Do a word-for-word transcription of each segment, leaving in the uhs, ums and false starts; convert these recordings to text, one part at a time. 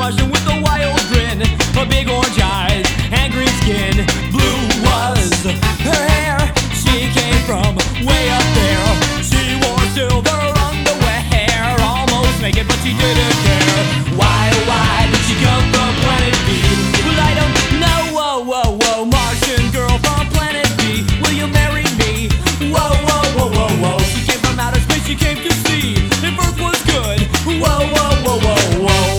Martian with a wild grin, a big orange eyes and green skin. Blue was her hair. She came from way up there. She wore silver underwear, almost naked, but she didn't care. Why, oh, why did she come from planet B? Well, I don't know. Whoa, whoa, whoa, Martian girl from planet B, will you marry me? Whoa, whoa, whoa, whoa, whoa. She came from outer space. She came to see if Earth was good. Whoa, whoa, whoa, whoa, whoa.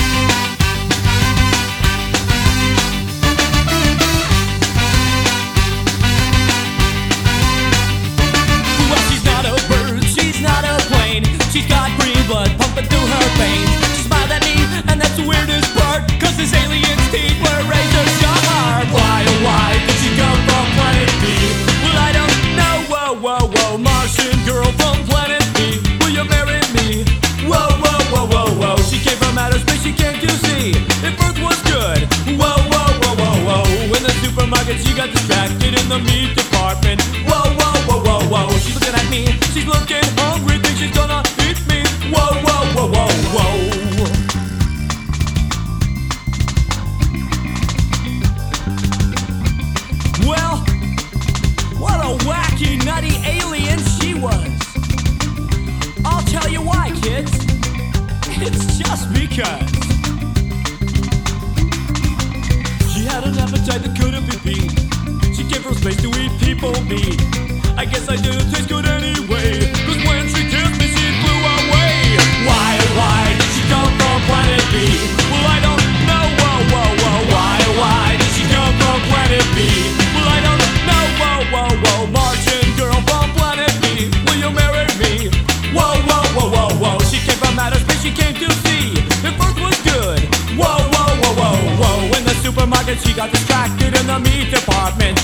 She's got green blood pumping through her veins. She smiled at me, and that's the weirdest part, cause this alien's teeth were razor sharp. Why, oh why did she come from planet B? Well, I don't know. Whoa, whoa, whoa, Martian girl from planet B, will you marry me? Whoa, whoa, whoa, whoa, whoa. She came from outer space. She came to see if Earth was good. Whoa, whoa, whoa, whoa, whoa. In the supermarket she got distracted in the meat department. Whoa, whoa, whoa, whoa, whoa. She's looking at me. She's looking hungry. Thinks she's gonna eat me. Whoa, whoa, whoa, whoa, whoa. Well, what a wacky, nutty alien she was. I'll tell you why, kids. It's just because she had an appetite that couldn't be beat. She came from space to eat people meat. I guess I didn't taste good anyway, cause when she kissed me she flew away. Why, why did she come from planet B? Well, I don't know. Whoa, whoa, whoa. Why, why did she come from planet B? Well, I don't know. Whoa, whoa, whoa. Martian girl from planet B, will you marry me? Whoa, whoa, whoa, whoa, whoa. She came from outer space. She came to see if Earth was good. Whoa, whoa, whoa, whoa, whoa. In the supermarket she got distracted in the meat department.